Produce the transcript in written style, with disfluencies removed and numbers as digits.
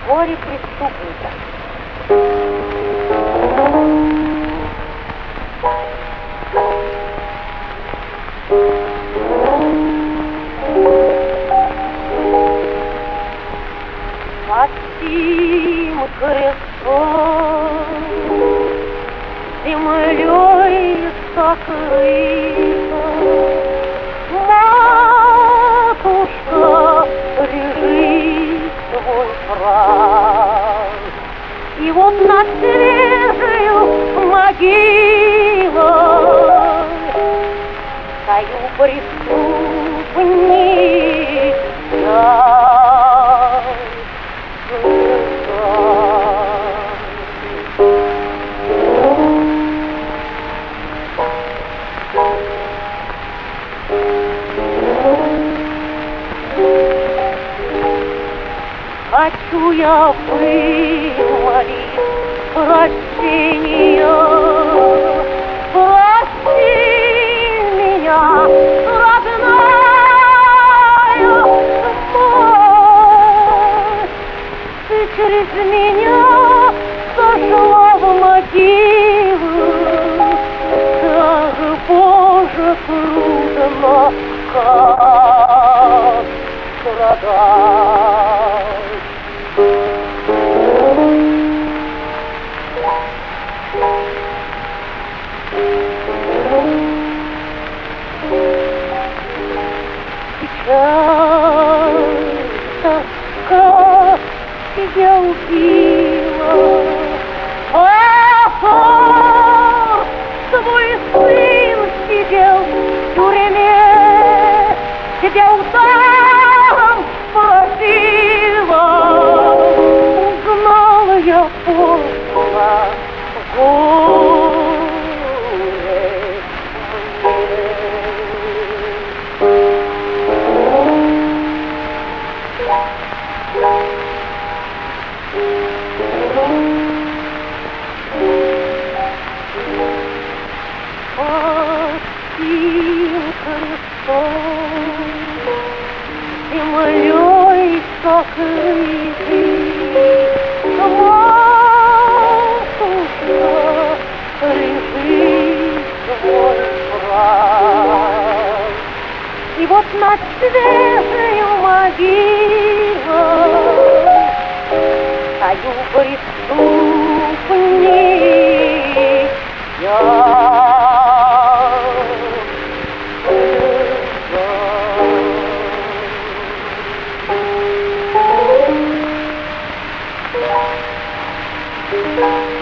горе-преступника. Под сим крестом землей сокрыта матушка, лежит твой прах. И вот над свежею могилой стою преступник. Хочу я вымолить прощения, прости меня, родная мать. Ты через меня сошла в могилу, даже, Боже, трудно как страдать. Сейчас тоска тебя убила, твой сын сидел в тюрьме, тебя там поразила. Узнала я поздно горе землей сокрытый, матушка, лежит твой прах. И вот над свежею могилой стою преступник я. Thank you.